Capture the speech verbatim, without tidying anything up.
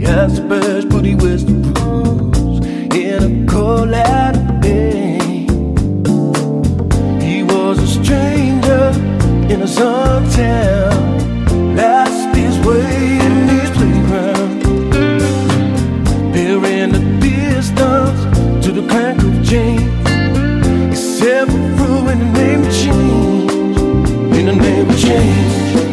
has the birch, but he wears the bruise in a Colorado Bay. He was a stranger in his own town, lost his way in his playground. There in the distance to the clank of chains, he set through in the name of change, in the name of change.